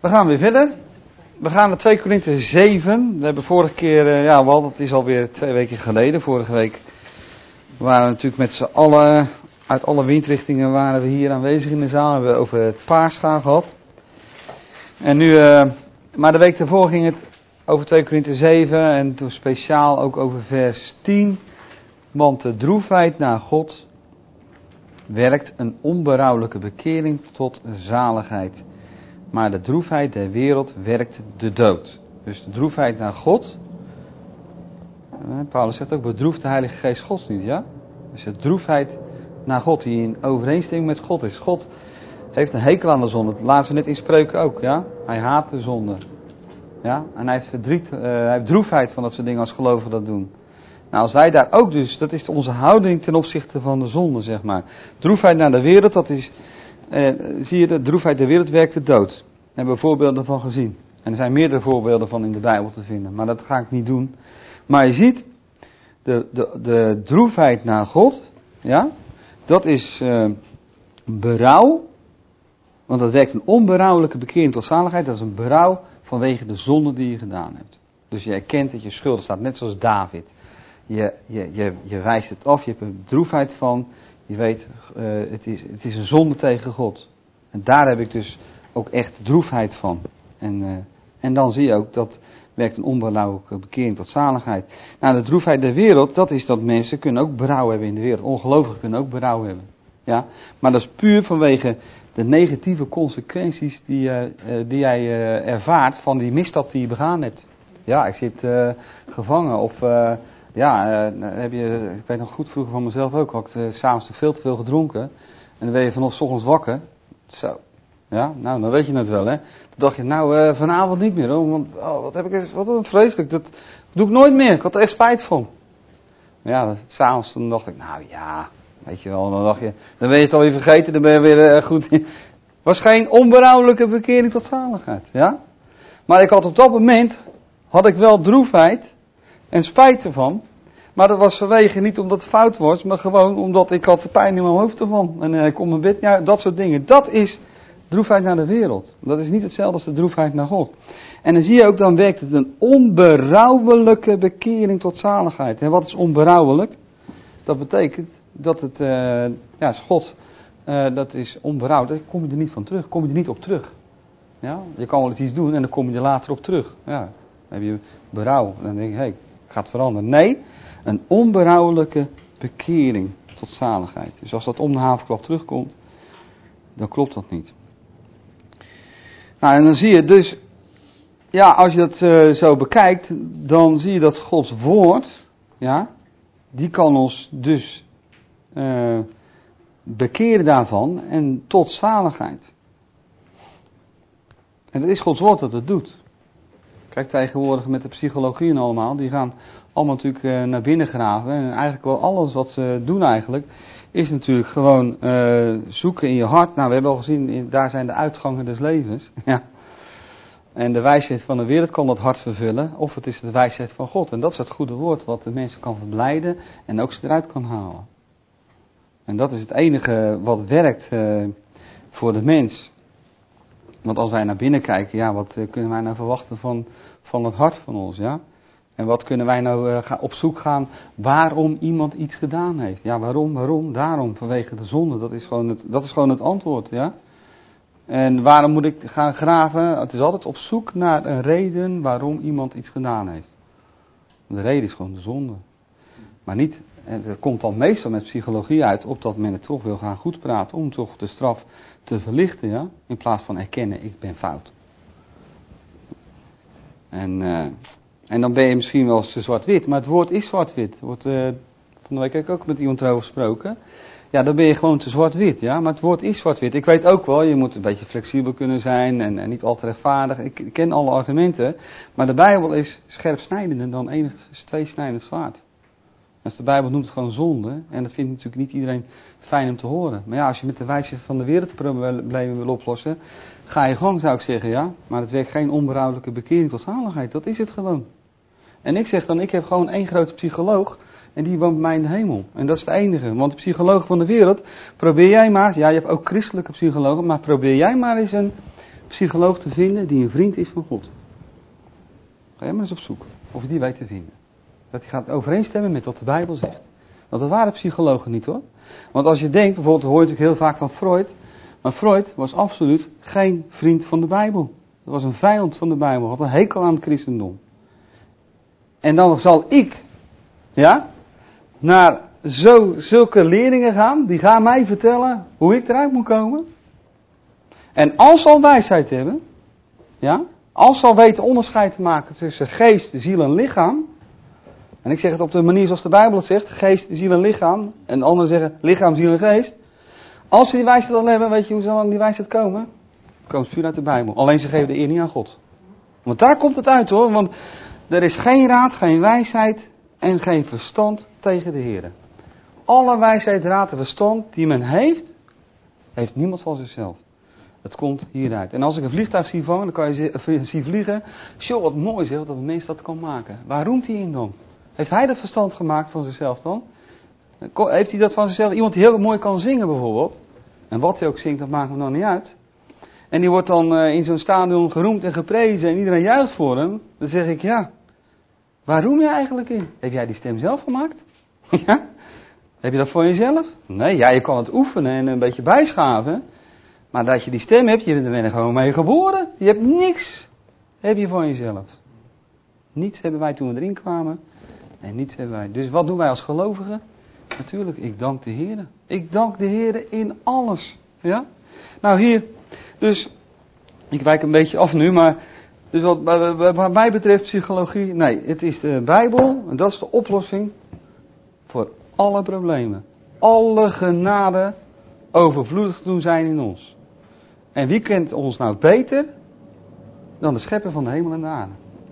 We gaan weer verder. We gaan naar 2 Korinthe 7. We hebben vorige keer, dat is alweer 2 weken geleden. Vorige week waren we natuurlijk met z'n allen, uit alle windrichtingen waren we hier aanwezig in de zaal. We hebben over het Paascha gehad. En nu, maar de week daarvoor ging het over 2 Korinthe 7 en toen speciaal ook over vers 10. Want de droefheid naar God werkt een onberouwelijke bekering tot zaligheid. Maar de droefheid der wereld werkt de dood. Dus de droefheid naar God. Paulus zegt ook, bedroeft de Heilige Geest Gods niet, ja? Dus de droefheid naar God, die in overeenstemming met God is. God heeft een hekel aan de zonde. Dat laten we net in Spreuken ook, ja? Hij haat de zonde. Ja? En hij heeft verdriet, hij heeft droefheid van dat soort dingen als gelovigen dat doen. Nou, als wij daar ook dus, dat is onze houding ten opzichte van de zonde, zeg maar. Droefheid naar de wereld, dat is, zie je, de droefheid der wereld werkt de dood. Daar hebben we voorbeelden van gezien. En er zijn meerdere voorbeelden van in de Bijbel te vinden, maar dat ga ik niet doen. Maar je ziet, de droefheid naar God, ja, dat is berouw, want dat werkt een onberouwelijke bekering tot zaligheid. Dat is een berouw vanwege de zonde die je gedaan hebt. Dus je erkent dat je schuldig staat, net zoals David. Je wijst het af, je hebt er droefheid van. Je weet, het is een zonde tegen God. En daar heb ik dus ook echt droefheid van. En dan zie je ook, dat werkt een onberouwelijke bekering tot zaligheid. Nou, de droefheid der wereld, dat is dat mensen kunnen ook berouw hebben in de wereld. Ongelovigen kunnen ook berouw hebben. Ja? Maar dat is puur vanwege de negatieve consequenties die jij ervaart van die misstap die je begaan hebt. Ja, ik zit gevangen of... ik weet nog goed vroeger van mezelf ook, had ik 's avonds veel te veel gedronken. En dan ben je vanaf 's ochtends wakker. Zo. Ja, nou, dan weet je het wel, hè. Toen dacht je, vanavond niet meer, hoor. Want, wat een vreselijk. Dat doe ik nooit meer. Ik had er echt spijt van. Maar ja, 's avonds toen dacht ik, weet je wel. Dan ben je het alweer vergeten, dan ben je weer goed in. Was geen onberouwelijke bekering tot zaligheid, ja. Maar ik had op dat moment, had ik wel droefheid en spijt ervan. Maar dat was vanwege niet omdat het fout was, maar gewoon omdat ik had de pijn in mijn hoofd ervan. En ik kon mijn bed, ja, dat soort dingen. Dat is droefheid naar de wereld. Dat is niet hetzelfde als de droefheid naar God. En dan zie je ook, dan werkt het een onberouwelijke bekering tot zaligheid. En wat is onberouwelijk? Dat betekent dat het, is God, dat is onberouwelijk. Daar kom je er niet van terug, kom je er niet op terug. Ja? Je kan wel eens iets doen en dan kom je er later op terug. Ja, dan heb je berouw. Dan denk je, gaat veranderen. Nee, een onberouwelijke bekering tot zaligheid. Dus als dat om de havenklap terugkomt, dan klopt dat niet. Nou, en dan zie je dus, ja, als je dat zo bekijkt, dan zie je dat Gods woord, ja, die kan ons dus bekeren daarvan en tot zaligheid. En het is Gods woord dat het doet. Kijk, tegenwoordig met de psychologie en allemaal, die gaan allemaal natuurlijk naar binnen graven. En eigenlijk wel alles wat ze doen eigenlijk, is natuurlijk gewoon zoeken in je hart. Nou, we hebben al gezien, daar zijn de uitgangen des levens. Ja. En de wijsheid van de wereld kan dat hart vervullen, of het is de wijsheid van God. En dat is het goede woord wat de mensen kan verblijden en ook ze eruit kan halen. En dat is het enige wat werkt voor de mens. Want als wij naar binnen kijken, ja, wat kunnen wij nou verwachten van het hart van ons, ja? En wat kunnen wij nou op zoek gaan waarom iemand iets gedaan heeft? Ja, waarom? Daarom, vanwege de zonde. Dat is gewoon het antwoord, ja? En waarom moet ik gaan graven? Het is altijd op zoek naar een reden waarom iemand iets gedaan heeft. De reden is gewoon de zonde. Maar niet, en het komt dan meestal met psychologie uit, op dat men het toch wil gaan goed praten, om toch de straf te verlichten, ja? In plaats van erkennen, ik ben fout. En dan ben je misschien wel te zwart-wit, maar het woord is zwart-wit. Van de week heb ik ook met iemand erover gesproken. Ja, dan ben je gewoon te zwart-wit, ja, maar het woord is zwart-wit. Ik weet ook wel, je moet een beetje flexibel kunnen zijn en niet al te rechtvaardig. Ik ken alle argumenten, maar de Bijbel is scherpsnijdender dan enig tweesnijdend zwaard. Dus de Bijbel noemt het gewoon zonde. En dat vindt natuurlijk niet iedereen fijn om te horen. Maar ja, als je met de wijsheid van de wereld problemen wil oplossen, ga je gang, zou ik zeggen, ja. Maar het werkt geen onberouwelijke bekering tot zaligheid. Dat is het gewoon. En ik zeg dan, ik heb gewoon één grote psycholoog. En die woont bij mij in de hemel. En dat is het enige. Want de psychologen van de wereld, probeer jij maar, ja, je hebt ook christelijke psychologen, maar probeer jij maar eens een psycholoog te vinden die een vriend is van God. Ga jij maar eens op zoek of je die weet te vinden. Dat die gaat overeenstemmen met wat de Bijbel zegt. Want dat waren psychologen niet hoor. Want als je denkt, bijvoorbeeld hoor je natuurlijk heel vaak van Freud. Maar Freud was absoluut geen vriend van de Bijbel. Dat was een vijand van de Bijbel. Had een hekel aan het christendom. En dan zal ik, ja, naar zulke leerlingen gaan. Die gaan mij vertellen hoe ik eruit moet komen. En als ze al wijsheid hebben, ja, als ze al weten onderscheid te maken tussen geest, ziel en lichaam. En ik zeg het op de manier zoals de Bijbel het zegt, geest, ziel en lichaam. En anderen zeggen lichaam, ziel en geest. Als ze die wijsheid al hebben, weet je hoe zal aan die wijsheid komen? Het komt puur uit de Bijbel. Alleen ze geven de eer niet aan God. Want daar komt het uit hoor. Want er is geen raad, geen wijsheid en geen verstand tegen de Heer. Alle wijsheid, raad en verstand die men heeft, heeft niemand van zichzelf. Het komt hieruit. En als ik een vliegtuig zie vangen, dan kan je zien vliegen. Zo, wat mooi zeg, dat een mens dat kan maken. Waar roemt hij in dan? Heeft hij dat verstand gemaakt van zichzelf dan? Heeft hij dat van zichzelf? Iemand die heel mooi kan zingen bijvoorbeeld. En wat hij ook zingt, dat maakt hem dan niet uit. En die wordt dan in zo'n stadion geroemd en geprezen en iedereen juicht voor hem. Dan zeg ik, ja, waar roem je eigenlijk in? Heb jij die stem zelf gemaakt? Ja? Heb je dat voor jezelf? Nee, ja, je kan het oefenen en een beetje bijschaven. Maar dat je die stem hebt, je bent er gewoon mee geboren. Je hebt niks, heb je van jezelf. Niets hebben wij toen we erin kwamen. En niets hebben wij. Dus wat doen wij als gelovigen? Natuurlijk, ik dank de Heer. Ik dank de Heer in alles. Ja? Nou hier, dus, ik wijk een beetje af nu, maar dus wat mij betreft psychologie, nee, het is de Bijbel en dat is de oplossing voor alle problemen. Alle genade overvloedig doen zijn in ons. En wie kent ons nou beter dan de schepper van de hemel en de aarde?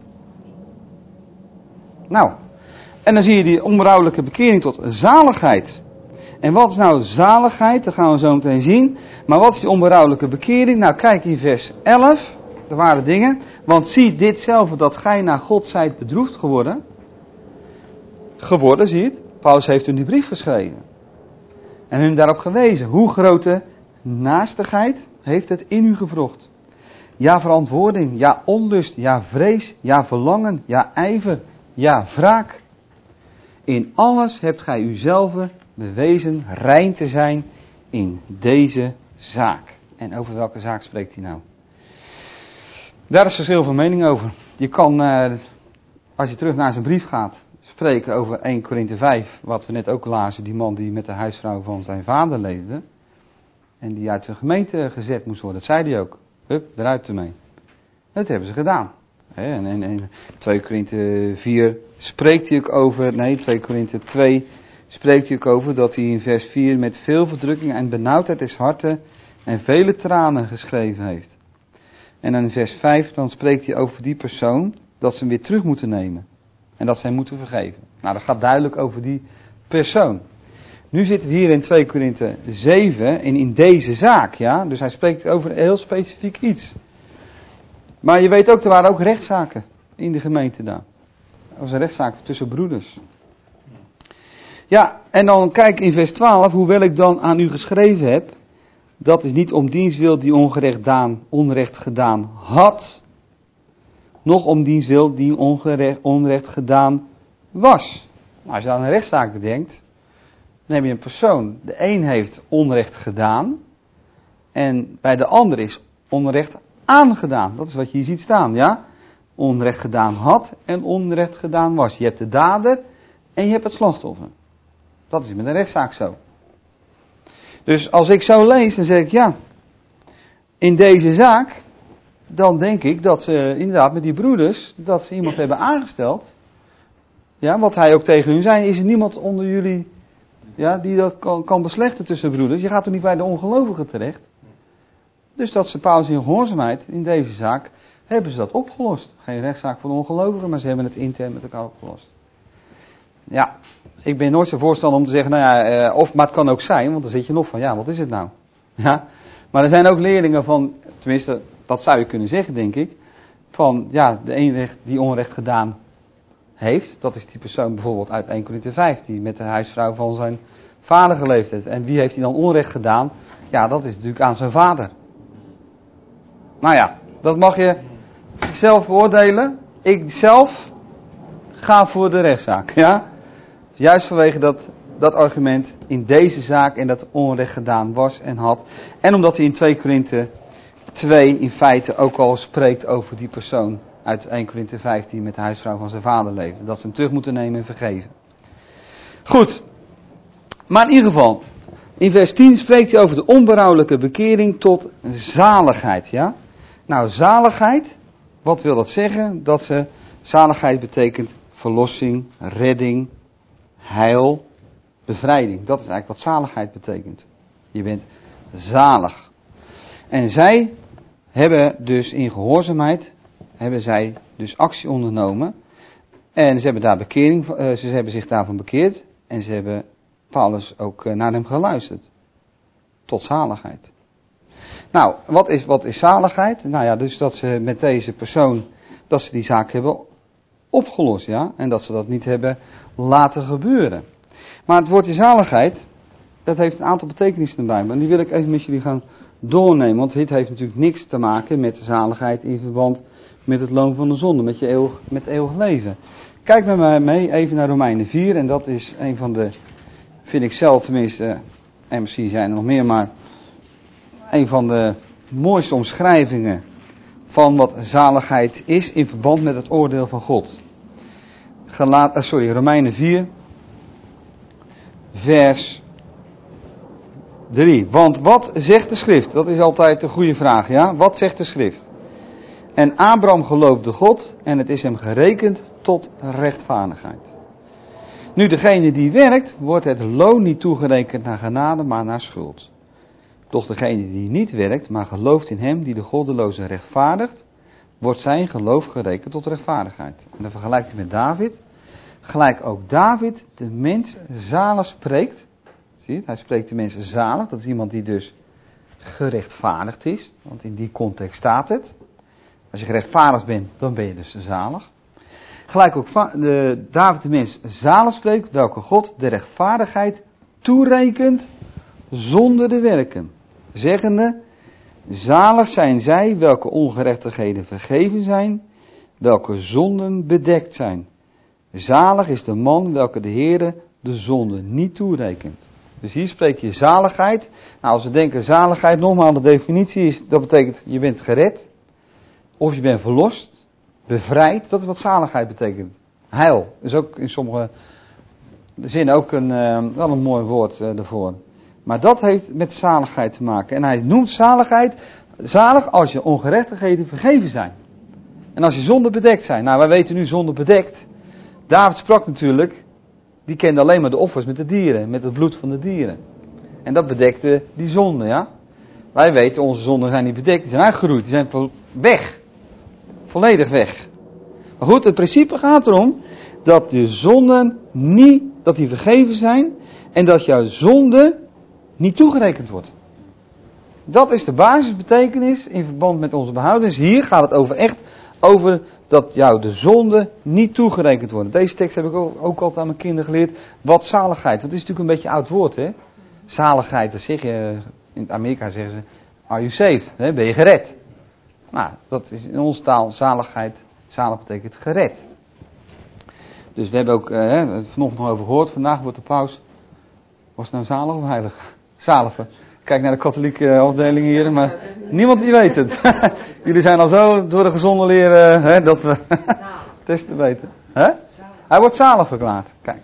Nou, en dan zie je die onberouwelijke bekering tot zaligheid. En wat is nou zaligheid? Dat gaan we zo meteen zien. Maar wat is die onberouwelijke bekering? Nou, kijk in vers 11. Er waren dingen. Want zie ditzelfde dat gij naar God zijt bedroefd geworden. Geworden, zie je het? Paulus heeft hun die brief geschreven. En hun daarop gewezen. Hoe grote naastigheid heeft het in u gewrocht. Ja, verantwoording. Ja, onlust. Ja, vrees. Ja, verlangen. Ja, ijver. Ja, wraak. In alles hebt gij uzelf bewezen rein te zijn in deze zaak. En over welke zaak spreekt hij nou? Daar is verschil van mening over. Je kan, als je terug naar zijn brief gaat, spreken over 1 Korinthe 5, wat we net ook lazen, die man die met de huisvrouw van zijn vader leefde. En die uit zijn gemeente gezet moest worden. Dat zei hij ook. Hup, eruit ermee. Dat hebben ze gedaan. En 2 Korinthe 4 spreekt hij ook over, 2 Korinthe 2 spreekt hij ook over dat hij in vers 4 met veel verdrukking en benauwdheid des harten en vele tranen geschreven heeft. En dan in vers 5 dan spreekt hij over die persoon dat ze hem weer terug moeten nemen. En dat ze hem moeten vergeven. Nou, dat gaat duidelijk over die persoon. Nu zitten we hier in 2 Korinthe 7 en in deze zaak, ja. Dus hij spreekt over heel specifiek iets. Maar je weet ook, er waren ook rechtszaken in de gemeente daar. Er was een rechtszaak tussen broeders. Ja, en dan kijk in vers 12, hoewel ik dan aan u geschreven heb, dat is niet om diens wil die onrecht gedaan had, noch om diens wil die onrecht gedaan was. Nou, als je aan een rechtszaak bedenkt, dan heb je een persoon. De een heeft onrecht gedaan en bij de ander is onrecht aangedaan. Dat is wat je hier ziet staan, ja. Onrecht gedaan had en onrecht gedaan was. Je hebt de dader en je hebt het slachtoffer. Dat is met een rechtszaak zo. Dus als ik zo lees, dan zeg ik ja. In deze zaak, dan denk ik dat ze inderdaad met die broeders, dat ze iemand hebben aangesteld. Ja, wat hij ook tegen hun zei, is er niemand onder jullie, ja, die dat kan beslechten tussen broeders. Je gaat er niet bij de ongelovigen terecht. Dus dat ze Paulus in gehoorzaamheid in deze zaak, hebben ze dat opgelost. Geen rechtszaak voor de ongelovigen, maar ze hebben het intern met elkaar opgelost. Ja, ik ben nooit zo voorstander om te zeggen, nou ja, maar het kan ook zijn, want dan zit je nog van, ja, wat is het nou? Ja, maar er zijn ook leerlingen van, tenminste, dat zou je kunnen zeggen, denk ik, van, ja, de een die onrecht gedaan heeft, dat is die persoon bijvoorbeeld uit 1 Korinthe 5, die met de huisvrouw van zijn vader geleefd heeft. En wie heeft hij dan onrecht gedaan? Ja, dat is natuurlijk aan zijn vader. Nou ja, dat mag je zelf beoordelen. Ik zelf ga voor de rechtszaak. Ja? Juist vanwege dat argument in deze zaak en dat onrecht gedaan was en had. En omdat hij in 2 Korinthe 2 in feite ook al spreekt over die persoon uit 1 Korinthe 15 met de huisvrouw van zijn vader leefde. Dat ze hem terug moeten nemen en vergeven. Goed. Maar in ieder geval, in vers 10 spreekt hij over de onberouwelijke bekering tot zaligheid. Ja? Nou, zaligheid, wat wil dat zeggen? Zaligheid betekent verlossing, redding, heil, bevrijding. Dat is eigenlijk wat zaligheid betekent. Je bent zalig. En zij hebben dus in gehoorzaamheid, actie ondernomen. En ze hebben daar bekering, ze hebben zich daarvan bekeerd. En ze hebben Paulus ook naar hem geluisterd. Tot zaligheid. Nou, wat is zaligheid? Nou ja, dus dat ze met deze persoon, dat ze die zaak hebben opgelost, ja. En dat ze dat niet hebben laten gebeuren. Maar het woordje zaligheid, dat heeft een aantal betekenissen erbij. Maar die wil ik even met jullie gaan doornemen. Want dit heeft natuurlijk niks te maken met zaligheid in verband met het loon van de zonde. Met eeuwig leven. Kijk met mij mee even naar Romeinen 4. En dat is een van de, vind ik zelf tenminste, en misschien zijn er nog meer, maar een van de mooiste omschrijvingen van wat zaligheid is in verband met het oordeel van God. Romeinen 4, vers 3. Want wat zegt de schrift? Dat is altijd een goede vraag, ja? Wat zegt de schrift? En Abraham geloofde God en het is hem gerekend tot rechtvaardigheid. Nu degene die werkt, wordt het loon niet toegerekend naar genade, maar naar schuld. Doch degene die niet werkt, maar gelooft in hem die de goddeloze rechtvaardigt, wordt zijn geloof gerekend tot rechtvaardigheid. En dan vergelijkt hij met David. Gelijk ook David de mens zalig spreekt. Zie je, hij spreekt de mens zalig. Dat is iemand die dus gerechtvaardigd is. Want in die context staat het. Als je gerechtvaardigd bent, dan ben je dus zalig. Gelijk ook David de mens zalig spreekt, welke God de rechtvaardigheid toerekent zonder de werken. Zeggende, zalig zijn zij welke ongerechtigheden vergeven zijn, welke zonden bedekt zijn. Zalig is de man welke de Heere de zonde niet toerekent. Dus hier spreekt je zaligheid. Nou, als we denken zaligheid, nogmaals de definitie is, dat betekent je bent gered. Of je bent verlost, bevrijd. Dat is wat zaligheid betekent. Heil is ook in sommige zinnen ook wel een mooi woord ervoor. Maar dat heeft met zaligheid te maken. En hij noemt zaligheid zalig als je ongerechtigheden vergeven zijn. En als je zonden bedekt zijn. Nou, wij weten nu zonden bedekt. David sprak natuurlijk, die kende alleen maar de offers met de dieren, met het bloed van de dieren. En dat bedekte die zonden, ja. Wij weten, onze zonden zijn niet bedekt, die zijn uitgeroeid, die zijn weg. Volledig weg. Maar goed, het principe gaat erom dat de zonden niet, dat die vergeven zijn en dat jouw zonde niet toegerekend wordt. Dat is de basisbetekenis in verband met onze behoudens. Hier gaat het over dat jou de zonde niet toegerekend worden. Deze tekst heb ik ook altijd aan mijn kinderen geleerd. Wat zaligheid. Dat is natuurlijk een beetje een oud woord, hè. Zaligheid, dat zeg je, in Amerika zeggen ze, are you saved? Hè? Ben je gered? Nou, dat is in onze taal zaligheid. Zalig betekent gered. Dus we hebben ook vanochtend nog over gehoord. Vandaag wordt de paus, was het nou zalig of heilig? Zaligen. Kijk naar de katholieke afdeling hier, maar niemand die weet het. Jullie zijn al zo door de gezonde leren dat we het is te weten. Hij wordt zalig verklaard. Kijk.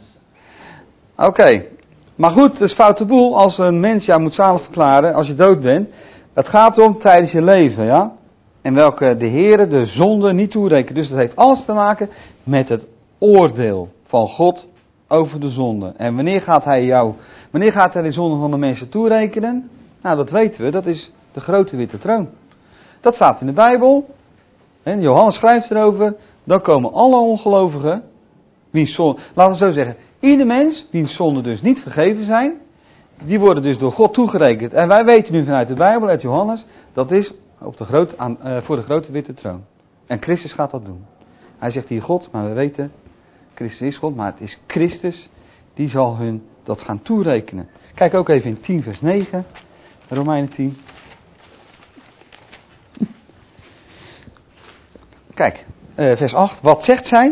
Oké. Maar goed, het is foute boel als een mens jou moet zalig verklaren als je dood bent. Het gaat om tijdens je leven, ja. En welke de Heere de zonde niet toerekent. Dus dat heeft alles te maken met het oordeel van God over de zonde. En wanneer gaat hij de zonde van de mensen toerekenen? Nou, dat weten we. Dat is de grote witte troon. Dat staat in de Bijbel. En Johannes schrijft erover. Dan komen alle ongelovigen. Wiens zonde, laten we zo zeggen. Ieder mens, wiens zonden dus niet vergeven zijn. Die worden dus door God toegerekend. En wij weten nu vanuit de Bijbel, uit Johannes. Dat is voor de grote witte troon. En Christus gaat dat doen. Hij zegt hier God, maar we weten. Christus is God, maar het is Christus die zal hun dat gaan toerekenen. Kijk ook even in 10 vers 9, Romeinen 10. Kijk, vers 8. Wat zegt zij?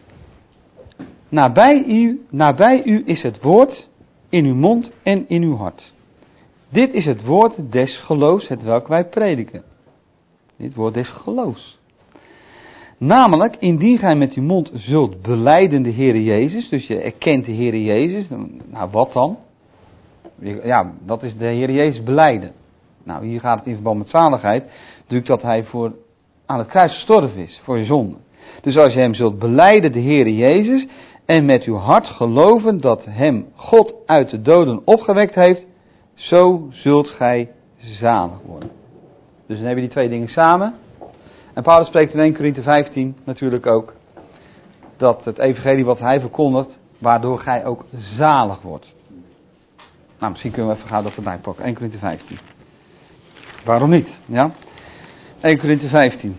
Nabij u is het woord in uw mond en in uw hart. Dit is het woord des geloofs, hetwelk wij prediken. Dit woord des geloofs. Namelijk, indien gij met uw mond zult belijden de Heere Jezus, dus je erkent de Heere Jezus, nou wat dan? Ja, dat is de Heere Jezus belijden. Nou, hier gaat het in verband met zaligheid, natuurlijk dat hij aan het kruis gestorven is, voor je zonde. Dus als je hem zult belijden de Heere Jezus, en met uw hart geloven dat hem God uit de doden opgewekt heeft, zo zult gij zalig worden. Dus dan hebben we die twee dingen samen. En Paulus spreekt in 1 Korinthe 15 natuurlijk ook, dat het evangelie wat hij verkondigt, waardoor gij ook zalig wordt. Nou, misschien kunnen we even gaan dat erbij pakken. 1 Korinthe 15. Waarom niet? Ja? 1 Korinthe 15.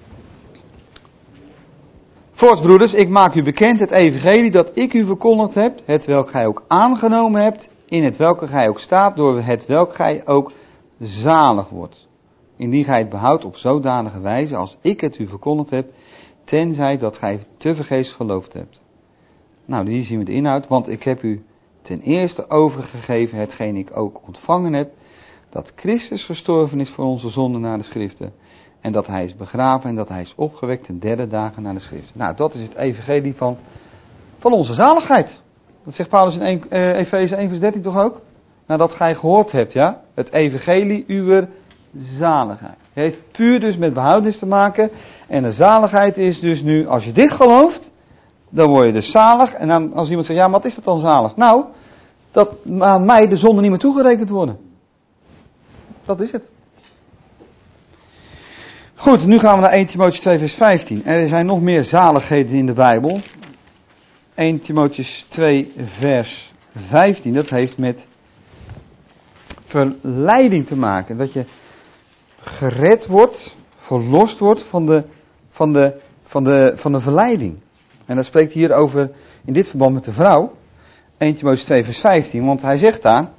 Voorts, broeders, ik maak u bekend het evangelie dat ik u verkondigd heb, het welk gij ook aangenomen hebt, in het welke gij ook staat, door het welk gij ook zalig wordt. Indien gij het behoudt op zodanige wijze als ik het u verkondigd heb, tenzij dat gij tevergeefs geloofd hebt. Nou, hier zien we de inhoud, want ik heb u ten eerste overgegeven hetgeen ik ook ontvangen heb, dat Christus gestorven is voor onze zonden naar de schriften, en dat hij is begraven en dat hij is opgewekt ten derde dagen naar de schriften. Nou, dat is het evangelie van onze zaligheid. Dat zegt Paulus in Efeze 1 vers 13 toch ook? Nadat gij gehoord hebt, ja, het evangelie uwer zaligheid. Het heeft puur dus met behoudenis te maken. En de zaligheid is dus nu, als je dit gelooft, dan word je dus zalig. En dan als iemand zegt, ja, maar wat is dat dan zalig? Nou, dat aan mij de zonde niet meer toegerekend worden. Dat is het. Goed, nu gaan we naar 1 Timotheüs 2 vers 15. Er zijn nog meer zaligheden in de Bijbel. 1 Timotheüs 2 vers 15, dat heeft met verleiding te maken. Dat je gered wordt, verlost wordt van de verleiding. En dat spreekt hier over, in dit verband met de vrouw. 1 Timotheüs 2 vers 15, want hij zegt daar,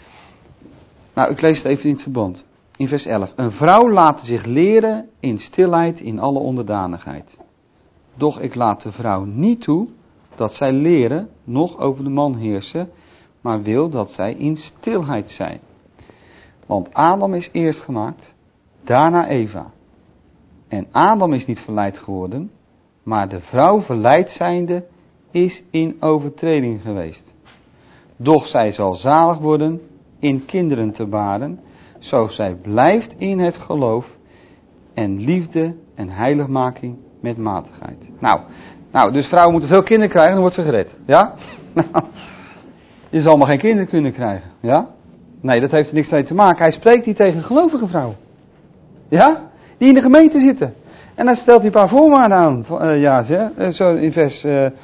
nou ik lees het even in het verband. In vers 11. Een vrouw laat zich leren in stilheid in alle onderdanigheid. Doch ik laat de vrouw niet toe dat zij leren, noch over de man heersen, maar wil dat zij in stilheid zijn. Want Adam is eerst gemaakt, daarna Eva. En Adam is niet verleid geworden, maar de vrouw verleid zijnde is in overtreding geweest. Doch zij zal zalig worden in kinderen te baren, zo zij blijft in het geloof en liefde en heiligmaking met matigheid. Nou, dus vrouwen moeten veel kinderen krijgen, dan wordt ze gered. Ja? Nou, je zal maar geen kinderen kunnen krijgen. Ja? Nee, dat heeft er niks mee te maken. Hij spreekt hier tegen gelovige vrouwen. Ja? Die in de gemeente zitten. En dan stelt hij een paar voorwaarden aan. Zo in vers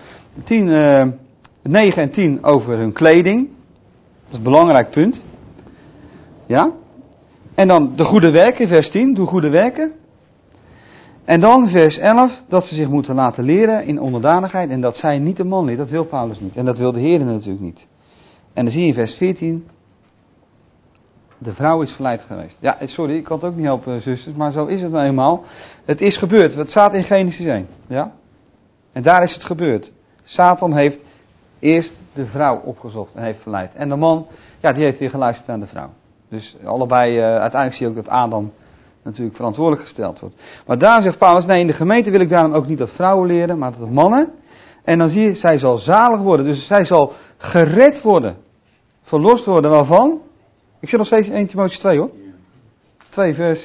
9 en 10 over hun kleding. Dat is een belangrijk punt. Ja? En dan de goede werken, vers 10. Doe goede werken. En dan vers 11, dat ze zich moeten laten leren in onderdanigheid. En dat zij niet de man leert. Dat wil Paulus niet. En dat wil de Heer natuurlijk niet. En dan zie je in vers 14. De vrouw is verleid geweest. Ja, sorry, ik kan het ook niet helpen, zusters. Maar zo is het nou eenmaal. Het is gebeurd. Het staat in Genesis 1. Ja? En daar is het gebeurd. Satan heeft eerst de vrouw opgezocht en heeft verleid. En de man, ja, die heeft weer geluisterd naar de vrouw. Dus allebei, uiteindelijk zie je ook dat Adam natuurlijk verantwoordelijk gesteld wordt. Maar daar zegt Paulus, nee, in de gemeente wil ik daarom ook niet dat vrouwen leren, maar dat mannen. En dan zie je, zij zal zalig worden. Dus zij zal gered worden. Verlost worden, waarvan? Ik zit nog steeds in 1 Timotheüs 2 hoor. 2 vers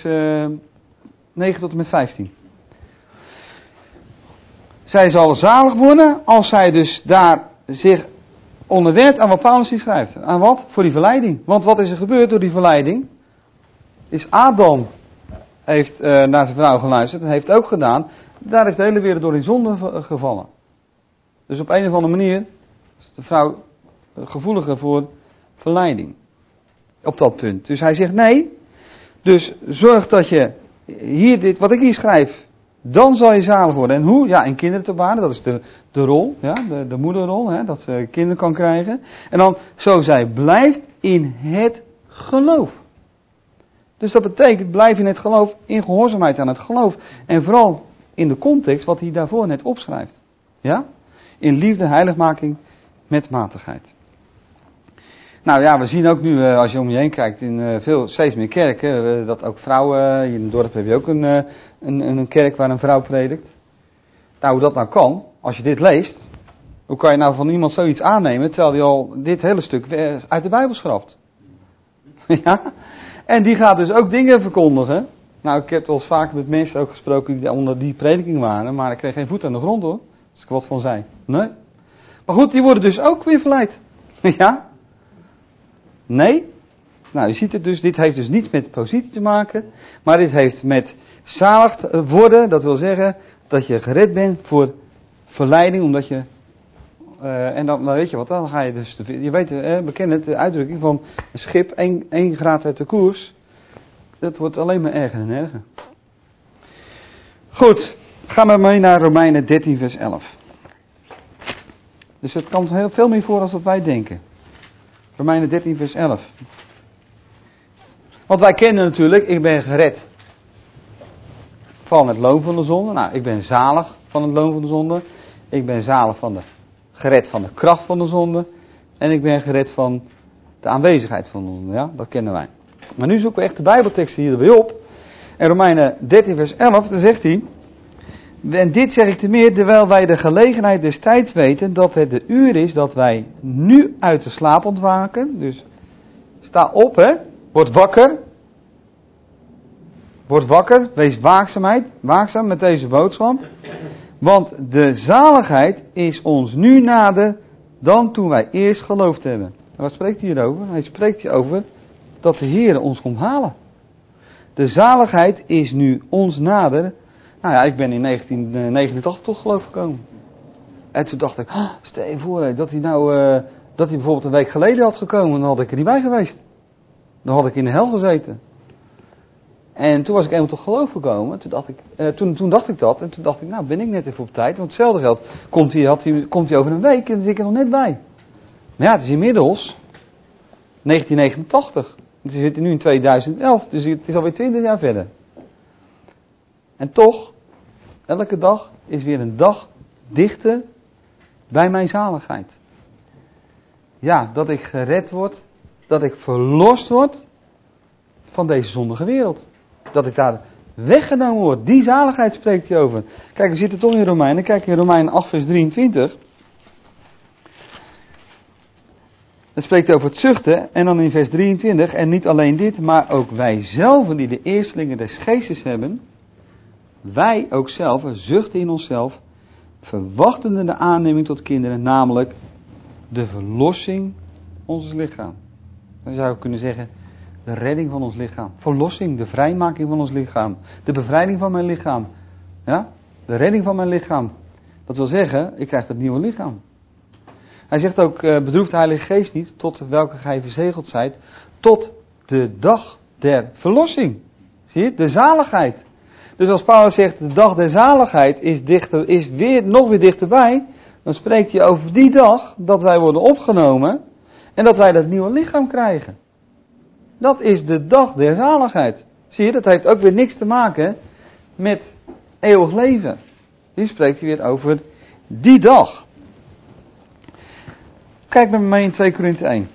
9 tot en met 15. Zij zal zalig worden als zij dus daar zich onderwerpt aan wat Paulus hier schrijft. Aan wat? Voor die verleiding. Want wat is er gebeurd door die verleiding? Is Adam heeft naar zijn vrouw geluisterd en heeft ook gedaan. Daar is de hele wereld door in zonde gevallen. Dus op een of andere manier is de vrouw gevoeliger voor verleiding. Op dat punt. Dus hij zegt nee. Dus zorg dat je hier dit wat ik hier schrijf. Dan zal je zalig worden. En hoe? Ja, in kinderen te baren. Dat is de rol. Ja, de moederrol. Hè, dat ze kinderen kan krijgen. En dan zo zij blijft in het geloof. Dus dat betekent blijf in het geloof. In gehoorzaamheid aan het geloof. En vooral in de context wat hij daarvoor net opschrijft. Ja? In liefde, heiligmaking met matigheid. Nou ja, we zien ook nu, als je om je heen kijkt, in steeds meer kerken, dat ook vrouwen, hier in het dorp heb je ook een kerk waar een vrouw predikt. Nou, hoe dat nou kan, als je dit leest, hoe kan je nou van iemand zoiets aannemen, terwijl hij al dit hele stuk uit de Bijbel schrapt? Ja? En die gaat dus ook dingen verkondigen. Nou, ik heb wel eens vaker met mensen ook gesproken die onder die prediking waren, maar ik kreeg geen voet aan de grond hoor, als ik wat van zei. Nee. Maar goed, die worden dus ook weer verleid. Ja? Nee. Nou, je ziet het dus, dit heeft dus niets met positie te maken, maar dit heeft met zalig worden, dat wil zeggen dat je gered bent voor verleiding, omdat je, en dan weet je wat, dan ga je dus, je weet, bekend het, de uitdrukking van een schip 1 graad uit de koers, dat wordt alleen maar erger en erger. Goed, gaan we mee naar Romeinen 13 vers 11. Dus het komt heel veel meer voor dan wat wij denken. Romeinen 13 vers 11. Want wij kennen natuurlijk, ik ben gered van het loon van de zonde. Nou, ik ben zalig van het loon van de zonde. Ik ben zalig gered van de kracht van de zonde. En ik ben gered van de aanwezigheid van de zonde. Ja, dat kennen wij. Maar nu zoeken we echt de Bijbelteksten hierbij op. En Romeinen 13 vers 11, dan zegt hij: en dit zeg ik te meer, terwijl wij de gelegenheid des tijds weten, dat het de uur is dat wij nu uit de slaap ontwaken. Dus sta op, hè. Word wakker. Word wakker. Wees waakzaam met deze boodschap. Want de zaligheid is ons nu nader dan toen wij eerst geloofd hebben. En wat spreekt hij hierover? Hij spreekt hierover dat de Heer ons komt halen. De zaligheid is nu ons nader. Nou ja, ik ben in 1989 toch geloof gekomen. En toen dacht ik, stel je voor dat hij dat hij bijvoorbeeld een week geleden had gekomen, dan had ik er niet bij geweest. Dan had ik in de hel gezeten. En toen was ik eenmaal tot geloof gekomen. Toen dacht ik dat. En toen dacht ik, nou ben ik net even op tijd. Want hetzelfde geldt, komt hij over een week en dan zit ik er nog net bij. Maar ja, het is inmiddels 1989. We zitten nu in 2011, dus het is alweer 20 jaar verder. En toch, elke dag is weer een dag dichter bij mijn zaligheid. Ja, dat ik gered word, dat ik verlost word van deze zondige wereld. Dat ik daar weggenomen word. Die zaligheid spreekt hij over. Kijk, we zitten toch in Romeinen. Kijk in Romeinen 8 vers 23. Dan spreekt hij over het zuchten. En dan in vers 23. En niet alleen dit, maar ook wij zelven die de eerstelingen des geestes hebben. Wij ook zelf zuchten in onszelf. Verwachtende de aanneming tot kinderen. Namelijk de verlossing ons lichaam. Dan zou ik kunnen zeggen, de redding van ons lichaam. Verlossing, de vrijmaking van ons lichaam. De bevrijding van mijn lichaam. Ja? De redding van mijn lichaam. Dat wil zeggen, ik krijg dat nieuwe lichaam. Hij zegt ook, bedroeft de Heilige Geest niet, tot welke gij verzegeld zijt, tot de dag der verlossing. Zie je? De zaligheid. Dus als Paulus zegt, de dag der zaligheid is nog weer dichterbij, dan spreekt hij over die dag dat wij worden opgenomen en dat wij dat nieuwe lichaam krijgen. Dat is de dag der zaligheid. Zie je, dat heeft ook weer niks te maken met eeuwig leven. Nu spreekt hij weer over die dag. Kijk met me mee in 2 Korinthe 1.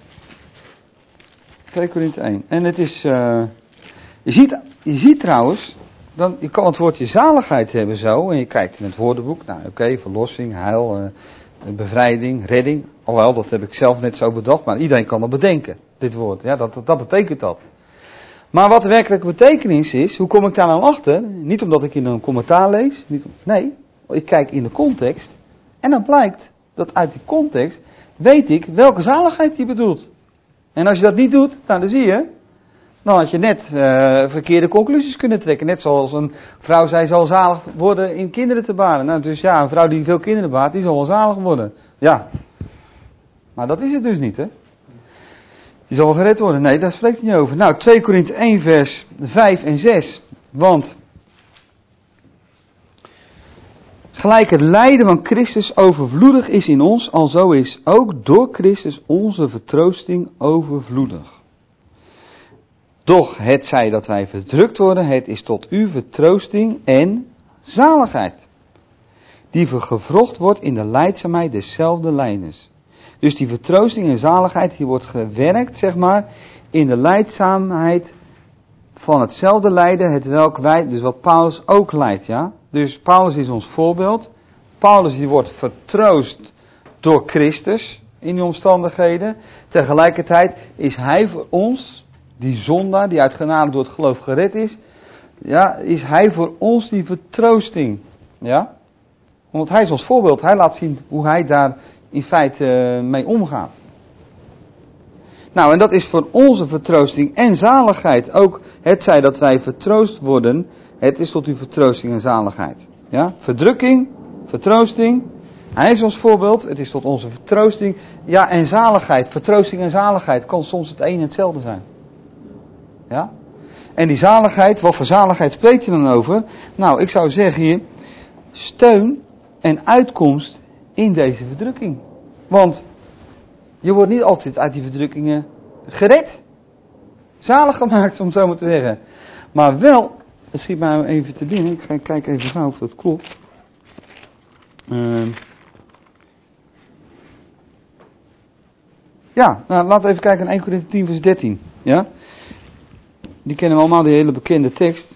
2 Korinthe 1. En het is, je ziet trouwens, je kan het woordje zaligheid hebben zo. En je kijkt in het woordenboek. Nou oké, verlossing, heil, bevrijding, redding. Alhoewel, dat heb ik zelf net zo bedacht. Maar iedereen kan dat bedenken, dit woord. Ja, dat betekent dat. Maar wat de werkelijke betekenis is, hoe kom ik daar nou achter? Niet omdat ik in een commentaar lees. Nee, ik kijk in de context. En dan blijkt dat uit die context weet ik welke zaligheid die bedoelt. En als je dat niet doet, nou dan zie je, dan had je net verkeerde conclusies kunnen trekken. Net zoals een vrouw zei, zal zalig worden in kinderen te baren. Nou, dus ja, een vrouw die veel kinderen baart, die zal wel zalig worden. Ja. Maar dat is het dus niet, hè. Die zal wel gered worden. Nee, daar spreekt hij niet over. Nou, 2 Korinthe 1 vers 5 en 6. Want gelijk het lijden van Christus overvloedig is in ons, alzo is ook door Christus onze vertroosting overvloedig. Doch het zij dat wij verdrukt worden, het is tot uw vertroosting en zaligheid. Die gevrocht wordt in de lijdzaamheid deszelfde lijdens. Dus die vertroosting en zaligheid, die wordt gewerkt, zeg maar, in de lijdzaamheid van hetzelfde lijden, hetwelk wij, dus wat Paulus ook lijdt, ja. Dus Paulus is ons voorbeeld. Paulus die wordt vertroost door Christus in die omstandigheden. Tegelijkertijd is hij voor ons, die zondaar, die uit genade door het geloof gered is, ja, is hij voor ons die vertroosting, ja. Want hij is ons voorbeeld, hij laat zien hoe hij daar in feite mee omgaat. Nou, en dat is voor onze vertroosting en zaligheid. Ook het zij dat wij vertroost worden, het is tot uw vertroosting en zaligheid. Ja? Verdrukking, vertroosting, hij is ons voorbeeld, het is tot onze vertroosting. Ja, en zaligheid, vertroosting en zaligheid kan soms het een en hetzelfde zijn. Ja? En die zaligheid, wat voor zaligheid spreekt je dan over? Nou, ik zou zeggen hier, steun en uitkomst in deze verdrukking. Want je wordt niet altijd uit die verdrukkingen gered. Zalig gemaakt, om het zo maar te zeggen. Maar wel, het schiet mij even te binnen. Ik ga kijken even gauw of dat klopt. Ja, nou, laten we even kijken naar 1 Korinthe 10 vers 13. Ja? Die kennen we allemaal, die hele bekende tekst.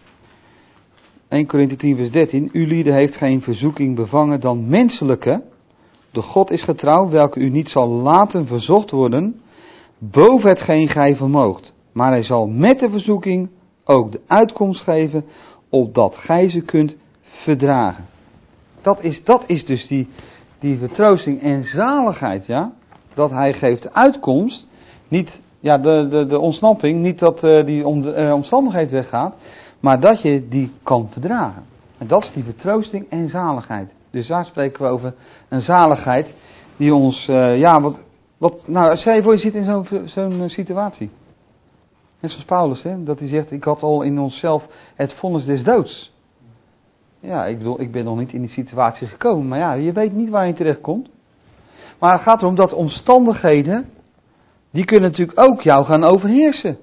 1 Korinthe 10 vers 13. U lieden heeft geen verzoeking bevangen dan menselijke. De God is getrouw, welke u niet zal laten verzocht worden boven hetgeen gij vermoogt. Maar hij zal met de verzoeking ook de uitkomst geven, opdat gij ze kunt verdragen. Dat is dus die vertroosting en zaligheid, ja. Dat hij geeft de uitkomst, niet ja, de ontsnapping, niet dat die omstandigheid weggaat, maar dat je die kan verdragen. En dat is die vertroosting en zaligheid. Dus daar spreken we over een zaligheid die ons, nou, stel je voor je zit in zo'n situatie. Net zoals Paulus, hè, dat hij zegt, ik had al in onszelf het vonnis des doods. Ja, ik bedoel, ik ben nog niet in die situatie gekomen, maar ja, je weet niet waar je terecht komt. Maar het gaat erom dat omstandigheden, die kunnen natuurlijk ook jou gaan overheersen.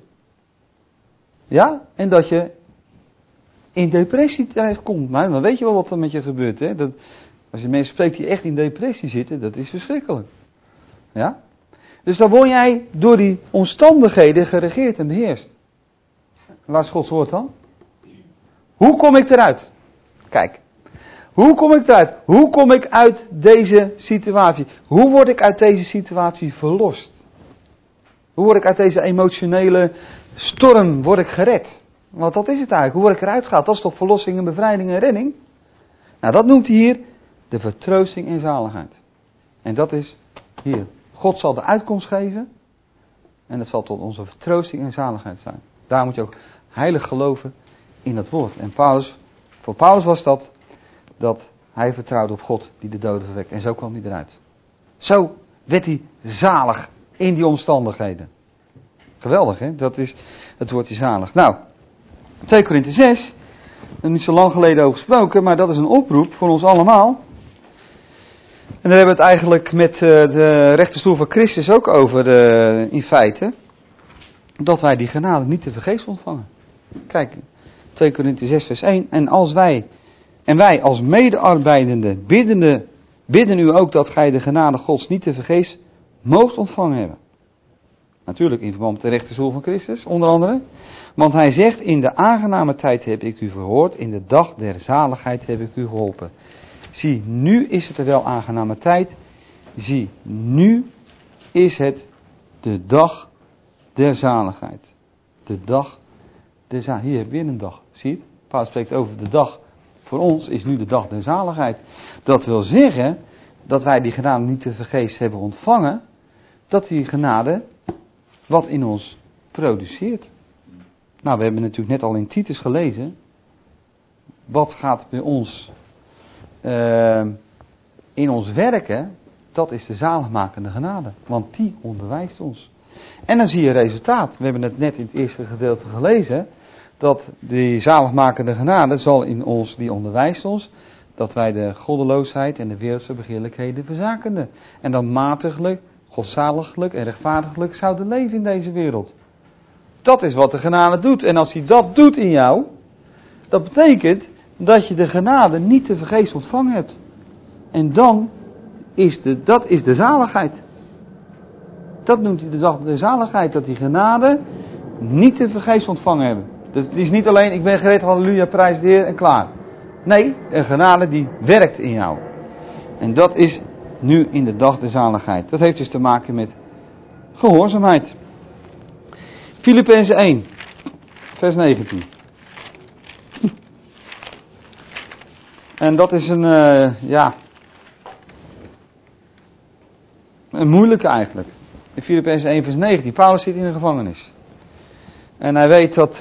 Ja, en dat je in depressie terechtkomt. Nou, dan weet je wel wat er met je gebeurt, hè. Dat, als je mensen spreekt die echt in depressie zitten, dat is verschrikkelijk. Ja? Dus dan word jij door die omstandigheden geregeerd en beheerst. Waar is Gods woord dan? Hoe kom ik eruit? Kijk. Hoe kom ik eruit? Hoe kom ik uit deze situatie? Hoe word ik uit deze situatie verlost? Hoe word ik uit deze emotionele storm gered? Want dat is het eigenlijk. Hoe word ik eruit gehaald? Dat is toch verlossing en bevrijding en redding? Nou, dat noemt hij hier de vertroosting en zaligheid. En dat is hier. God zal de uitkomst geven. En het zal tot onze vertroosting en zaligheid zijn. Daar moet je ook heilig geloven in dat woord. En voor Paulus was dat hij vertrouwde op God die de doden verwekt. En zo kwam hij eruit. Zo werd hij zalig in die omstandigheden. Geweldig, hè? Dat is het woordje zalig. Nou, 2 Korinthe 6. Er niet zo lang geleden over gesproken, maar dat is een oproep voor ons allemaal. En daar hebben we het eigenlijk met de rechterstoel van Christus ook over, in feite. Dat wij die genade niet te vergeefs ontvangen. Kijk, 2 Korinthe 6 vers 1. En wij als medearbeidende bidden u ook dat gij de genade Gods niet te vergeefs moogt ontvangen hebben. Natuurlijk in verband met de rechterstoel van Christus, onder andere. Want hij zegt, in de aangename tijd heb ik u verhoord, in de dag der zaligheid heb ik u geholpen. Zie, nu is het er wel aangename tijd. Zie, nu is het de dag der zaligheid. De dag der zaligheid. Hier heb je weer een dag, zie je het? Paulus spreekt over de dag. Voor ons is nu de dag der zaligheid. Dat wil zeggen dat wij die genade niet te vergeefs hebben ontvangen. Dat die genade wat in ons produceert. Nou, we hebben natuurlijk net al in Titus gelezen. Wat gaat bij ons in ons werken, dat is de zaligmakende genade. Want die onderwijst ons. En dan zie je resultaat. We hebben het net in het eerste gedeelte gelezen. Dat die zaligmakende genade zal in ons, die onderwijst ons. Dat wij de goddeloosheid en de wereldse begeerlijkheden verzakenden. En dan matiglijk, godzaliglijk en rechtvaardiglijk zouden leven in deze wereld. Dat is wat de genade doet. En als hij dat doet in jou, dat betekent dat je de genade niet te vergeefs ontvangen hebt. En dan dat is de zaligheid. Dat noemt hij de dag der zaligheid, dat die genade niet te vergeefs ontvangen hebben. Dus het is niet alleen, ik ben gereed, halleluja, prijs de Heer en klaar. Nee, een genade die werkt in jou. En dat is nu in de dag der zaligheid. Dat heeft dus te maken met gehoorzaamheid. Filippenzen 1, vers 19. En dat is een moeilijke eigenlijk. In Filippenzen 1 vers 19. Paulus zit in de gevangenis. En hij weet dat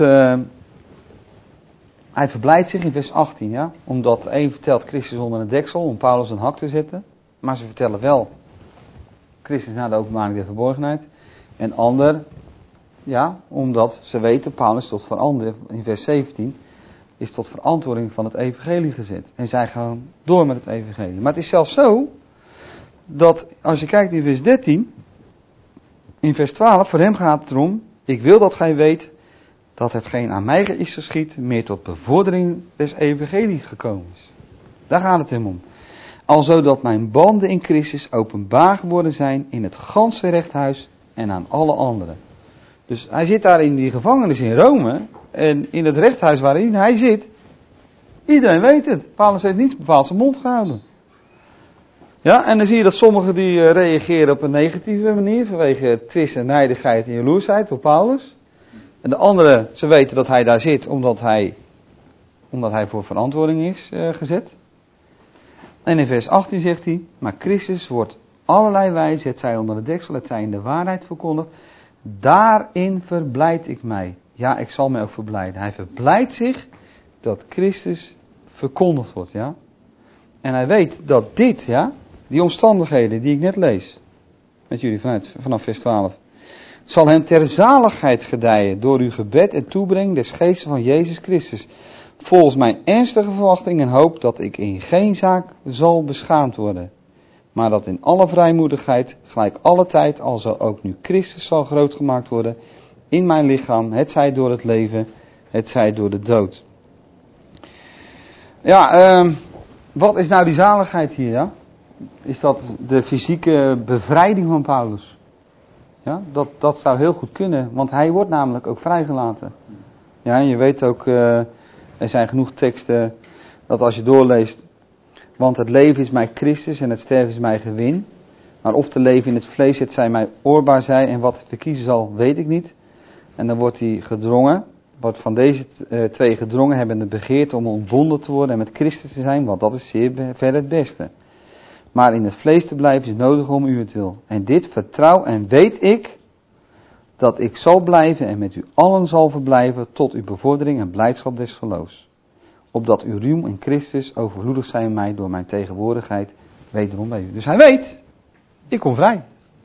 hij verblijdt zich in vers 18. Ja? Omdat één vertelt Christus onder een deksel om Paulus een hak te zetten. Maar ze vertellen wel Christus na de openbaring der verborgenheid. En ander, ja, omdat ze weten Paulus tot verandering, in vers 17, is tot verantwoording van het evangelie gezet. En zij gaan door met het evangelie. Maar het is zelfs zo, dat als je kijkt in vers 13, in vers 12, voor hem gaat het erom, ik wil dat gij weet dat hetgeen aan mij is geschied, meer tot bevordering des evangelie gekomen is. Daar gaat het hem om. Alzo dat mijn banden in Christus openbaar geworden zijn in het ganse rechthuis en aan alle anderen. Dus hij zit daar in die gevangenis in Rome en in het rechthuis waarin hij zit. Iedereen weet het. Paulus heeft niets bepaald zijn mond gehouden. Ja, en dan zie je dat sommigen die reageren op een negatieve manier vanwege twist en nijdigheid en jaloersheid op Paulus. En de anderen, ze weten dat hij daar zit omdat hij voor verantwoording is gezet. En in vers 18 zegt hij, maar Christus wordt allerlei wijze, het zij onder de deksel, het zij in de waarheid verkondigd. Daarin verblijd ik mij. Ja, ik zal mij ook verblijden. Hij verblijdt zich dat Christus verkondigd wordt, ja. En hij weet dat dit, ja, die omstandigheden die ik net lees, met jullie vanaf vers 12, zal hem ter zaligheid gedijen door uw gebed en toebreng des geestes van Jezus Christus. Volgens mijn ernstige verwachting en hoop dat ik in geen zaak zal beschaamd worden. Maar dat in alle vrijmoedigheid, gelijk alle tijd, alzo ook nu Christus zal grootgemaakt worden in mijn lichaam, hetzij door het leven, hetzij door de dood. Ja, wat is nou die zaligheid hier, ja? Is dat de fysieke bevrijding van Paulus? Ja, dat zou heel goed kunnen, want hij wordt namelijk ook vrijgelaten. Ja, en je weet ook, er zijn genoeg teksten dat als je doorleest, want het leven is mij Christus en het sterven is mij gewin. Maar of te leven in het vlees, het zij mij oorbaar zij en wat ik verkiezen zal, weet ik niet. En dan wordt hij gedrongen, wordt van deze twee gedrongen hebben de begeerte om ontbonden te worden en met Christus te zijn, want dat is zeer ver het beste. Maar in het vlees te blijven is nodig om uwentwil. En dit vertrouw en weet ik, dat ik zal blijven en met u allen zal verblijven tot uw bevordering en blijdschap des geloofs. Opdat uw roem in Christus overvloedig zijn in mij door mijn tegenwoordigheid wederom bij u. Dus hij weet, ik kom vrij.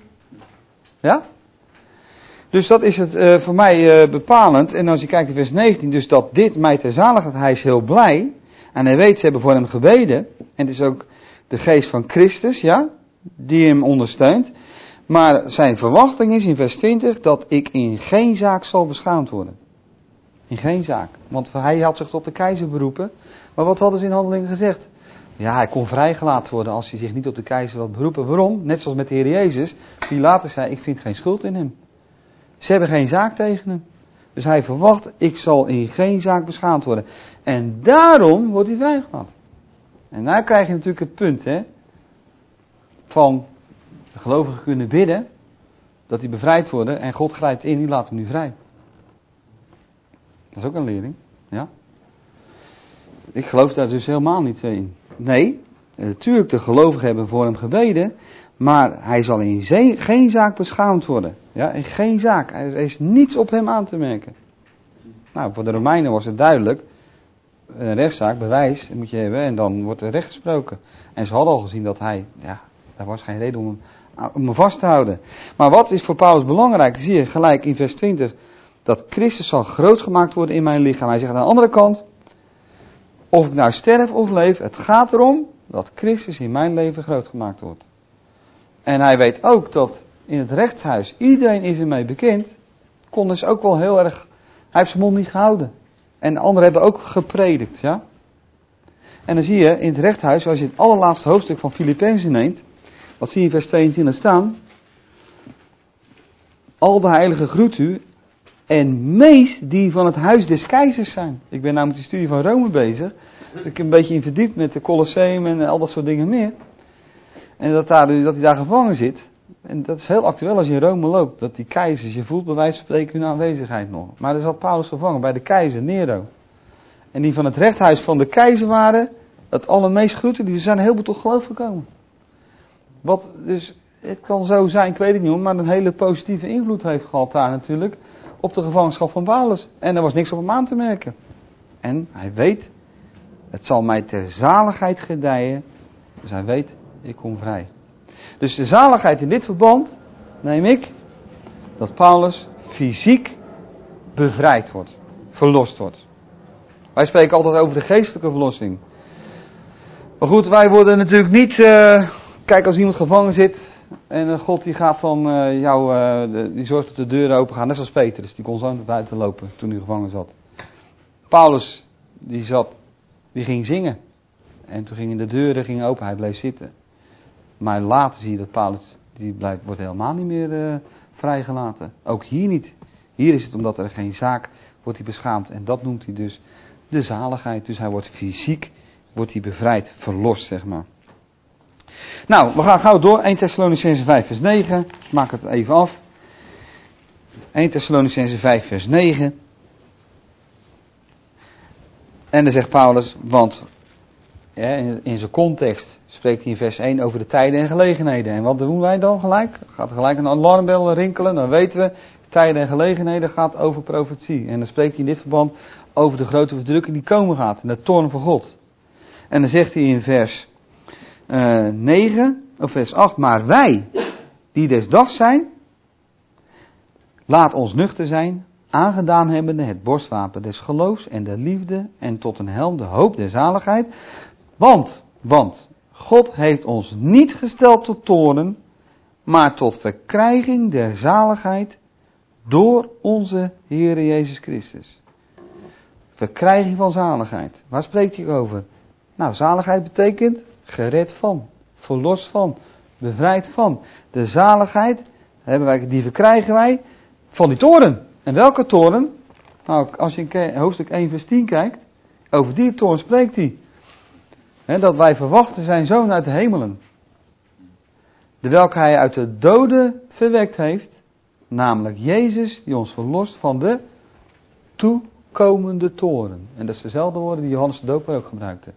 Ja? Dus dat is het voor mij bepalend. En als je kijkt in vers 19, dus dat dit mij ter zaligheid, hij is heel blij. En hij weet, ze hebben voor hem gebeden. En het is ook de geest van Christus, ja, die hem ondersteunt. Maar zijn verwachting is in vers 20 dat ik in geen zaak zal beschaamd worden. In geen zaak. Want hij had zich tot de keizer beroepen. Maar wat hadden ze in Handelingen gezegd? Ja, hij kon vrijgelaten worden als hij zich niet op de keizer had beroepen. Waarom? Net zoals met de Heer Jezus. Die later zei, ik vind geen schuld in hem. Ze hebben geen zaak tegen hem. Dus hij verwacht, ik zal in geen zaak beschaamd worden. En daarom wordt hij vrijgelaten. En daar krijg je natuurlijk het punt, hè. Van de gelovigen kunnen bidden. Dat die bevrijd worden. En God grijpt in, die laat hem nu vrij. Dat is ook een lering. Ja. Ik geloof daar dus helemaal niet in. Nee, natuurlijk de gelovigen hebben voor hem gebeden. Maar hij zal in geen zaak beschaamd worden. Ja, in geen zaak. Er is niets op hem aan te merken. Nou, voor de Romeinen was het duidelijk. Een rechtszaak, bewijs, moet je hebben. En dan wordt er recht gesproken. En ze hadden al gezien dat hij, ja, daar was geen reden om hem vast te houden. Maar wat is voor Paulus belangrijk? Zie je gelijk in vers 20. Dat Christus zal groot gemaakt worden in mijn lichaam. Hij zegt aan de andere kant. Of ik nou sterf of leef. Het gaat erom dat Christus in mijn leven groot gemaakt wordt. En hij weet ook dat in het rechtshuis iedereen is ermee bekend. Kon dus ook wel heel erg. Hij heeft zijn mond niet gehouden. En de anderen hebben ook gepredikt. Ja? En dan zie je in het rechthuis, als je het allerlaatste hoofdstuk van Filippenzen neemt, wat zie je in vers 22 staan? Al de heiligen groet u en meest die van het huis des keizers zijn. Ik ben nou met de studie van Rome bezig. Dus ik heb een beetje in verdiept met de Colosseum en al dat soort dingen meer. En dat hij daar gevangen zit. En dat is heel actueel als je in Rome loopt. Dat die keizers, je voelt bij wijze van spreken hun aanwezigheid nog. Maar er zat Paulus gevangen bij de keizer, Nero. En die van het rechthuis van de keizer waren, het allermeest groeten, die zijn heel veel tot geloof gekomen. Wat dus, het kan zo zijn, ik weet het niet, maar een hele positieve invloed heeft gehad daar natuurlijk op de gevangenschap van Paulus. En er was niks op hem aan te merken. En hij weet, het zal mij ter zaligheid gedijen. Dus hij weet, ik kom vrij. Dus de zaligheid in dit verband, neem ik, dat Paulus fysiek bevrijd wordt, verlost wordt. Wij spreken altijd over de geestelijke verlossing. Maar goed, wij worden natuurlijk niet, kijk als iemand gevangen zit en God die gaat dan die zorgt dat de deuren open gaan, net zoals Petrus, die kon zo naar buiten lopen toen hij gevangen zat. Paulus, die ging zingen en toen gingen de deuren open, hij bleef zitten. Maar later zie je dat Paulus, wordt helemaal niet meer vrijgelaten. Ook hier niet. Hier is het omdat er geen zaak wordt hij beschaamd. En dat noemt hij dus de zaligheid. Dus hij wordt fysiek, bevrijd, verlost, zeg maar. Nou, we gaan gauw door. 1 Thessalonicenzen 5 vers 9. Ik maak het even af. 1 Thessalonicenzen 5 vers 9. En dan zegt Paulus, want in zijn context spreekt hij in vers 1 over de tijden en gelegenheden. En wat doen wij dan gelijk? Gaat er gelijk een alarmbel rinkelen, dan weten we, tijden en gelegenheden gaat over profetie. En dan spreekt hij in dit verband over de grote verdrukking die komen gaat, en de toorn van God. En dan zegt hij in vers 9, of vers 8, maar wij, die des dags zijn, laat ons nuchter zijn, aangedaan hebbende het borstwapen des geloofs en der liefde, en tot een helm de hoop der zaligheid. Want God heeft ons niet gesteld tot toorn, maar tot verkrijging der zaligheid door onze Heere Jezus Christus. Verkrijging van zaligheid. Waar spreekt hij over? Nou, zaligheid betekent gered van, verlost van, bevrijd van. De zaligheid die verkrijgen wij van die toorn. En welke toorn? Nou, als je in hoofdstuk 1 vers 10 kijkt, over die toorn spreekt hij. Dat wij verwachten zijn zoon uit de hemelen. De welke hij uit de doden verwekt heeft. Namelijk Jezus die ons verlost van de toekomende toorn. En dat is dezelfde woorden die Johannes de Doper ook gebruikte.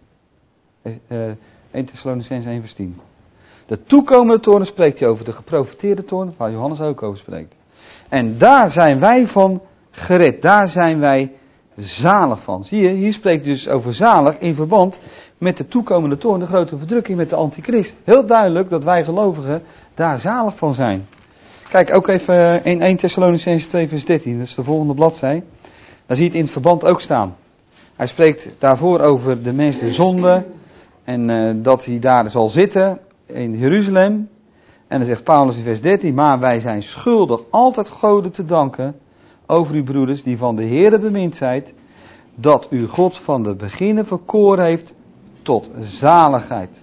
1 Thessalonicenzen 1 vers 10. De toekomende toorn spreekt hij over de geprofeteerde toorn waar Johannes ook over spreekt. En daar zijn wij van gered. Daar zijn wij zalig van. Zie je, hier spreekt hij dus over zalig in verband met de toekomende toorn, de grote verdrukking met de antichrist. Heel duidelijk dat wij gelovigen daar zalig van zijn. Kijk ook even in 1 Thessalonicenzen 2 vers 13, dat is de volgende bladzij. Daar zie je het in het verband ook staan. Hij spreekt daarvoor over de mens de zonde en dat hij daar zal zitten in Jeruzalem. En dan zegt Paulus in vers 13, maar wij zijn schuldig altijd Gode te danken over uw broeders die van de Heere bemind zijt, dat u God van de beginnen verkoren heeft tot zaligheid.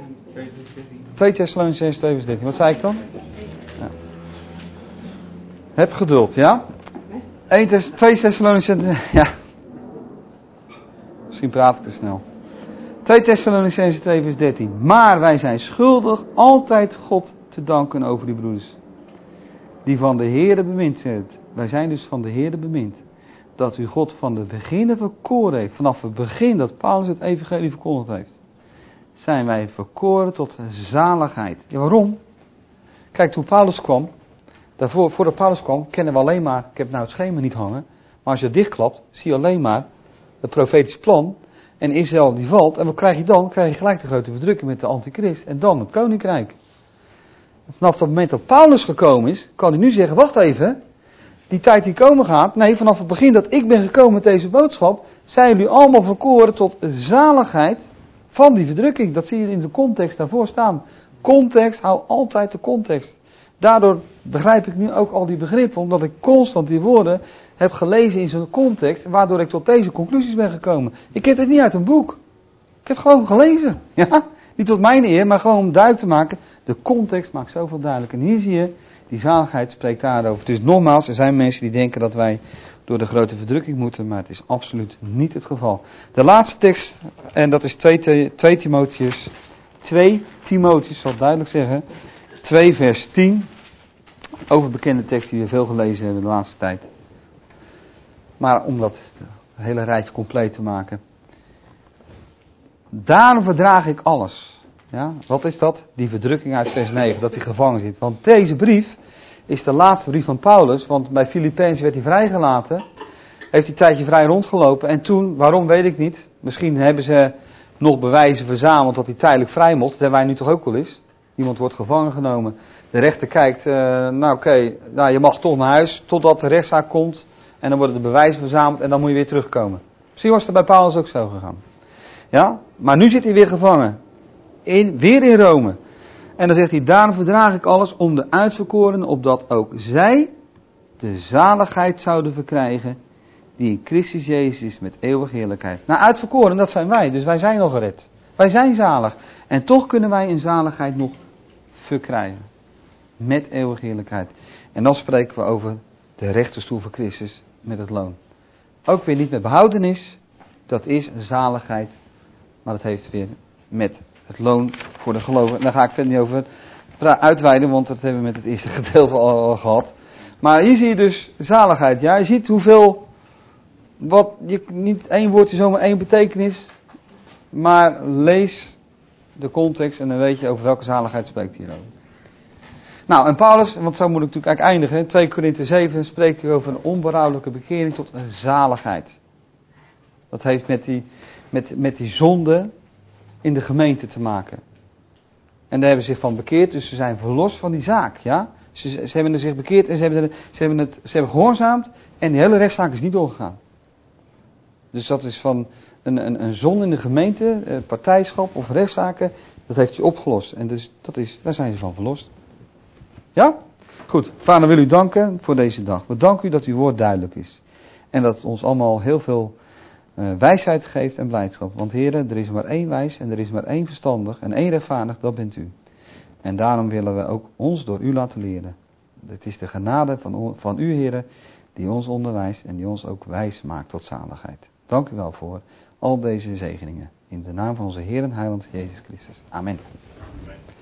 2 Thessalonicenzen 2 vers 13, wat zei ik dan? Ja. Heb geduld, ja? 2 Thessalonicenzen, ja. Misschien praat ik te snel. 2 Thessalonicenzen 2 vers 13. Maar wij zijn schuldig altijd God te danken over die broeders. Die van de Heere bemind zijn. Wij zijn dus van de Heere bemind. Dat u God van de beginnen verkoren heeft. Vanaf het begin dat Paulus het evangelie verkondigd heeft. Zijn wij verkoren tot zaligheid. Ja, waarom? Kijk, toen Paulus kwam. Voordat Paulus kwam, kennen we alleen maar. Ik heb nou het schema niet hangen. Maar als je het dichtklapt, zie je alleen maar het profetische plan. En Israël die valt. En wat krijg je dan? Krijg je gelijk de grote verdrukking met de antichrist. En dan het koninkrijk. Vanaf het moment dat Paulus gekomen is, kan hij nu zeggen, wacht even. Die tijd die komen gaat. Nee, vanaf het begin dat ik ben gekomen met deze boodschap, zijn jullie allemaal verkoren tot zaligheid van die verdrukking. Dat zie je in de context daarvoor staan. Context, hou altijd de context. Daardoor begrijp ik nu ook al die begrippen, omdat ik constant die woorden heb gelezen in zijn context, waardoor ik tot deze conclusies ben gekomen. Ik heb het niet uit een boek. Ik heb gewoon gelezen. Ja? Niet tot mijn eer, maar gewoon om duidelijk te maken. De context maakt zoveel duidelijk. En hier zie je, die zaligheid spreekt daarover. Dus nogmaals, er zijn mensen die denken dat wij door de grote verdrukking moeten. Maar het is absoluut niet het geval. De laatste tekst, en dat is 2 Timotheus. 2 Timotheus, zal het duidelijk zeggen. 2 vers 10. Over bekende tekst die we veel gelezen hebben de laatste tijd. Maar om dat hele rijtje compleet te maken. Daarom verdraag ik alles. Ja, wat is dat? Die verdrukking uit vers 9, dat hij gevangen zit. Want deze brief is de laatste brief van Paulus. Want bij Filippenzen werd hij vrijgelaten. Heeft hij een tijdje vrij rondgelopen. En toen, waarom weet ik niet. Misschien hebben ze nog bewijzen verzameld dat hij tijdelijk vrij mocht. Dat hebben wij nu toch ook wel eens. Iemand wordt gevangen genomen. De rechter kijkt, je mag toch naar huis totdat de rechtszaak komt. En dan worden de bewijzen verzameld en dan moet je weer terugkomen. Misschien was het bij Paulus ook zo gegaan. Ja, maar nu zit hij weer gevangen. Weer in Rome. En dan zegt hij, daarom verdraag ik alles om de uitverkorenen, opdat ook zij de zaligheid zouden verkrijgen, die in Christus Jezus is met eeuwige heerlijkheid. Nou, uitverkoren, dat zijn wij, dus wij zijn al gered. Wij zijn zalig. En toch kunnen wij een zaligheid nog verkrijgen. Met eeuwige heerlijkheid. En dan spreken we over de rechterstoel van Christus met het loon. Ook weer niet met behoudenis, dat is zaligheid. Maar dat heeft weer met het loon voor de gelovigen. Daar ga ik verder niet over uitweiden, want dat hebben we met het eerste gedeelte al gehad. Maar hier zie je dus zaligheid. Ja, je ziet hoeveel, niet één woordje zomaar één betekenis. Maar lees de context en dan weet je over welke zaligheid spreekt hij hierover. Nou, en Paulus, want zo moet ik natuurlijk eigenlijk eindigen. 2 Korinthe 7 spreekt hij over een onberouwelijke bekering tot een zaligheid. Dat heeft met die zonde in de gemeente te maken. En daar hebben ze zich van bekeerd, dus ze zijn verlost van die zaak. Ja? Ze hebben er zich bekeerd en ze hebben gehoorzaamd en die hele rechtszaak is niet doorgegaan. Dus dat is van een zonde in de gemeente, partijschap of rechtszaken, dat heeft hij opgelost. En dus daar zijn ze van verlost. Ja? Goed, Vader, wil u danken voor deze dag. We danken u dat uw woord duidelijk is. En dat het ons allemaal heel veel wijsheid geeft en blijdschap. Want heren, er is maar één wijs en er is maar één verstandig en één rechtvaardig, dat bent u. En daarom willen we ook ons door u laten leren. Het is de genade van u, heren, die ons onderwijst en die ons ook wijs maakt tot zaligheid. Dank u wel voor al deze zegeningen. In de naam van onze Heer en Heiland Jezus Christus. Amen.